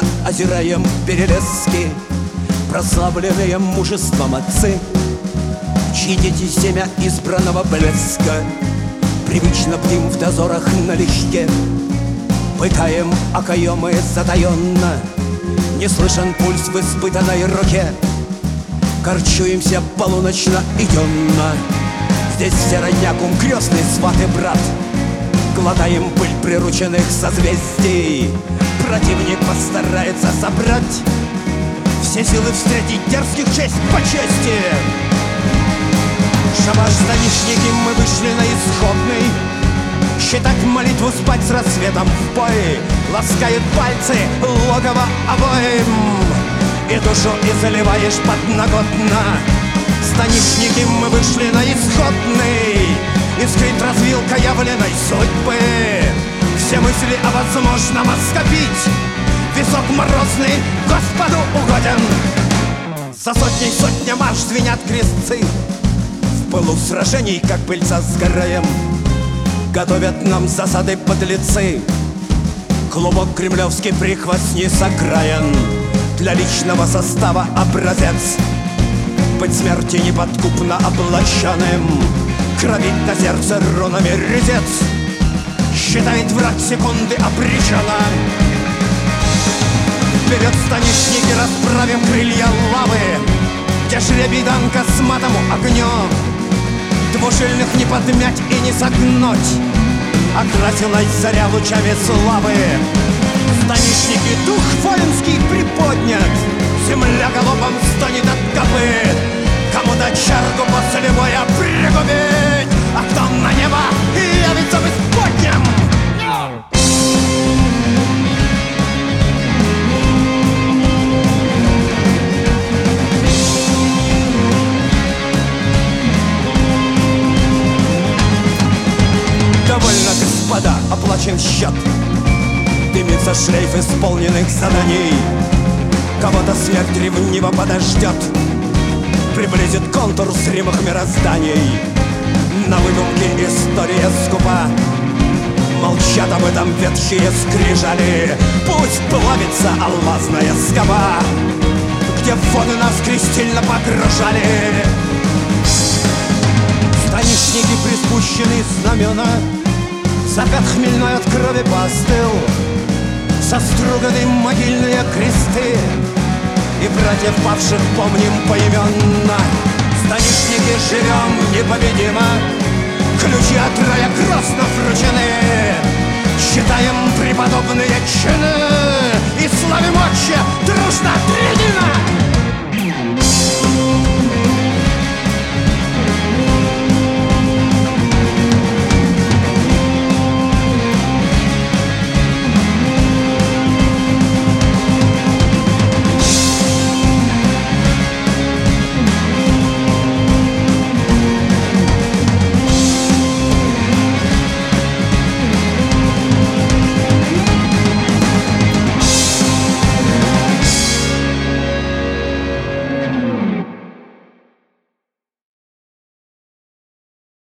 беспомощно озираем перелески, прославленные мужеством отцы, чьи дети семя избранного блеска. Привычно бдим в дозорах налегке, пытаем окоемы затаенно. Не слышен пульс в испытанной руке, корчуемся полуночно и денно. Здесь все роднякум, крестный сват и брат, глотаем пыль прирученных созвездий. Противник постарается собрать все силы встретить дерзких честь по чести. Шабаш, станичники, мы вышли на исходный, считать молитву, спать с рассветом в бой. Ласкают пальцы логово обоим, и душу и заливаешь подноготно. Станичники, мы вышли на исходный, искрит развилка явленной судьбы. Все мысли о возможном оскопить, висок морозный Господу угоден. За сотней сотня марш звенят крестцы, в пылу сражений, как пыльца сгораем, готовят нам засады подлецы. Клубок кремлевский прихвостни сокраен, для личного состава образец. Быть смерти неподкупно облаченным, кровить на сердце рунами резец. Считает враг секунды обречена. Вперед, станичники, расправим крылья лавы, где жребий данка с матому огню. Двужильных не подмять и не согнуть, окрасилась заря лучами славы. Станичники, дух воинский приподнят, земля галопом стонет от копыт. Кому дать чарку после боя пригубить, а кто на небо явится в исподнем. Довольно, господа, оплачен счет. Дымится шлейф исполненных заданий. Кого-то смерть ревниво подождет, приблизит контур зримых мирозданий. На выдумке история скупа, молчат об этом ветхие скрижали. Пусть плавится алмазная скоба, где воды нас крестильно погружали. Станичники, приспущены знамена, закат хмельной от крови постыл, соструганы могильные кресты, и братьев павших помним поименно. Станичники, живем непобедимо, ключи от рая грозно вручены. Считаем преподобные чины и